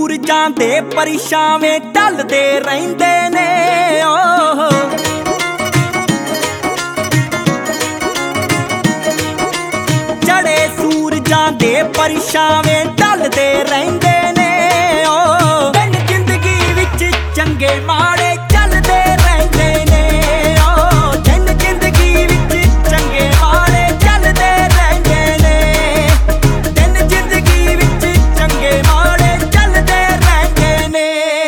ਸੂਰਜਾਂ ਦੇ ਪਰਛਾਵੇਂ ਢਲਦੇ ਰਹਿੰਦੇ ਨੇ ਚੜੇ ਸੂਰਜਾਂ ਦੇ ਪਰਛਾਵੇਂ ਢਲਦੇ ਰਹਿੰਦੇ ਨੇ ਦਿਨ ਜ਼ਿੰਦਗੀ ਵਿੱਚ ਚੰਗੇ ਮਾੜੇ ਚੱਲਦੇ ਰਹਿੰਦੇ ਨੇ ਦਿਨ ਜ਼ਿੰਦਗੀ ਵਿੱਚ ਚੰਗੇ ਮਾੜੇ ਚੱਲਦੇ ਰਹਿੰਦੇ ਨੇ ਦਿਨ ਜ਼ਿੰਦਗੀ ਵਿੱਚ ਚੰਗੇ ਮਾੜੇ ਚੱਲਦੇ ਰਹਿੰਦੇ ਨੇ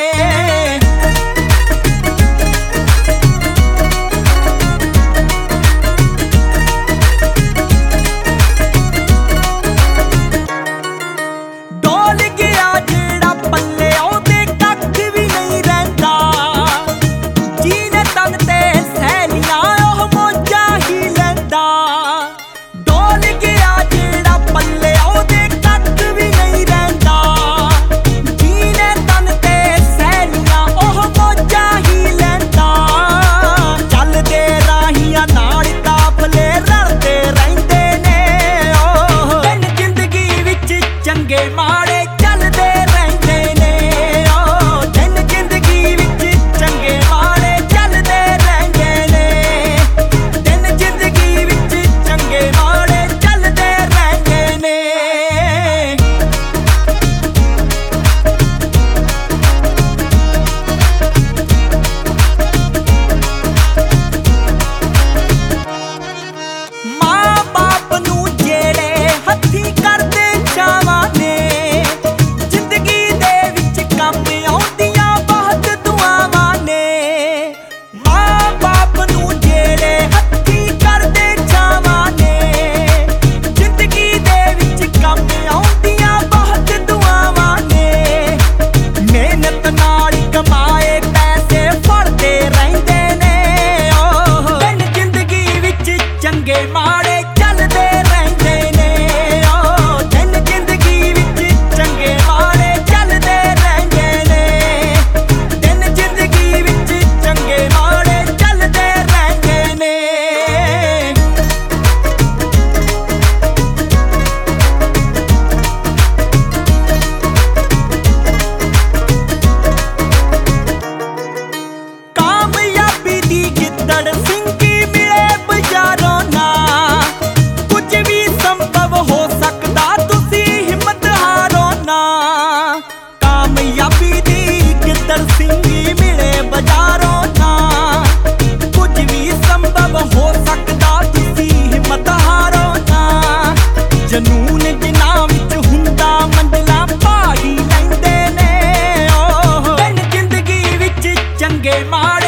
ਡੋਲ ਗਿਆ ਜਿਹੜਾ ਪੱਲੇ ਉਹਦੇ ਕੱਖ ਵੀ ਨਹੀਂ ਰਹਿੰਦਾ ਜੀਨੇ ਤਨ ਤੇ ਸੈਲੀਆਂ ਉਹ ਮੋਜਾਂ ਹੀ ਲੈਂਦਾ ਡੋਲ ਗਿਆ ਜਿਹੜਾ ਪੱਲੇ ਉਹਦੇ ਕੱਖ ਵੀ ਨਹੀਂ ਰਹਿੰਦਾ ਜੀਨੇ ਤਨ ਤੇ ਸੈਲੀਆਂ ਉਹ ਮੋਜਾਂ ਹੀ ਲੈਂਦਾ ਚੱਲਦੇ ਰਾਹੀਆਂ ਨਾਲ ਕਾਫਲੇ ਰਲਦੇ ਰਹਿੰਦੇ ਨੇ ਦਿਨ ਜ਼ਿੰਦਗੀ ਵਿੱਚ ਚੰਗੇ ਮਾੜੇ ਚੱਲਦੇ ਰਹਿੰਦੇ ਨੇ ਦਿਨ ਜ਼ਿੰਦਗੀ ਵਿੱਚ ਚੰਗੇ ਮਾੜੇ ਚੱਲਦੇ ਰਹਿੰਦੇ ਨੇ ਦਿਨ ਜ਼ਿੰਦਗੀ ਵਿੱਚ ਚੰਗੇ ਮਾੜੇ ਚੱਲਦੇ ਰਹਿੰਦੇ ਨੇ ਮਾਂ ਬਾਪ ਨੂੰ ਜਿਹੜੇ ਹੱਥੀਂ ਕਰਦੇ ਚਾਵਾਂ ਨੇ ਜ਼ਿੰਦਗੀ ਦੇ ਵਿੱਚ ਕੰਮ ਆਉਂਦੀਆਂ ਬਹੁਤ ਦੁਆਵਾਂ ਨੇ ਮਾਂ ਬਾਪ ਨੂੰ ਜਿਹੜੇ ਹੱਥੀਂ ਕਰਦੇ ਚਾਵਾਂ ਨੇ ਜ਼ਿੰਦਗੀ ਦੇ ਵਿੱਚ ਕੰਮ ਆਉਂਦੀਆਂ ਬਹੁਤ ਦੁਆਵਾਂ ਨੇ ਮਿਹਨਤ ਨਾਲ ਕਮਾਏ ਪੈਸੇ ਫੜਦੇ ਰਹਿੰਦੇ ਨੇ ਦਿਨ ਜ਼ਿੰਦਗੀ ਵਿੱਚ ਚੰਗੇ ਮਾੜੇ ਚੱਲਦੇ ਰਹਿੰਦੇ ਨੇ ਦਿਨ ਜ਼ਿੰਦਗੀ ਵਿੱਚ ਚੰਗੇ ਮਾੜੇ ਚੱਲਦੇ ਰਹਿੰਦੇ ਨੇ ਦਿਨ ਜ਼ਿੰਦਗੀ ਵਿੱਚ ਚੰਗੇ ਮਾੜੇ ਚੱਲਦੇ ਰਹਿੰਦੇ ਨੇ ਕਾਮਯਾਬੀ ਦੀ ਗਿੱਦੜ ਸਿੰਘੀ ਮਿਲੇ ਬਜ਼ਾਰੋਂ ਨਾ ਕੁਝ ਵੀ ਸੰਭਵ ਹੋ ਸਕਦਾ ਤੁਸੀਂ ਹਿੰਮਤ ਹਾਰੋ ਨਾ ਕਾਮਯਾਬੀ ਦੀ ਗਿੱਦੜ ਸਿੰਘੀ ਮਿਲੇ ਬਜ਼ਾਰੋਂ ਨਾ ਕੁਝ ਵੀ ਸੰਭਵ ਹੋ ਸਕਦਾ ਤੁਸੀਂ ਹਿੰਮਤ ਹਾਰੋ ਨਾ ਜਨੂਨ ਜਿਨ੍ਹਾਂ ਵਿੱਚ ਹੁੰਦਾ ਮੰਜ਼ਲਾਂ ਪਾ ਹੀ ਲੈਂਦੇ ਨੇ ਦਿਨ ਜ਼ਿੰਦਗੀ ਵਿੱਚ ਚੰਗੇ ਮਾੜੇ